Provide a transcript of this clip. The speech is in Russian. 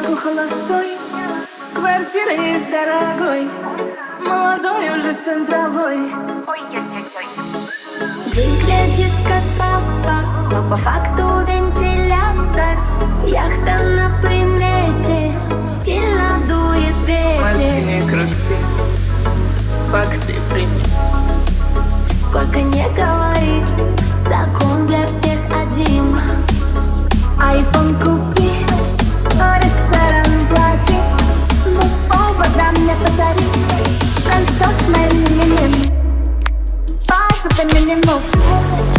Он холостой, квартира есть дорогой, молодой уже центровой. Выглядит как папа, но по факту вентилятор. Яхта на примете, сильно дует Мозги ветер. не крути, факты прими. Сколько не говори, закон для всех один. Айфон купи, ресторан плати, без повода мне подари. Танцор с моим именем, пас это минимум.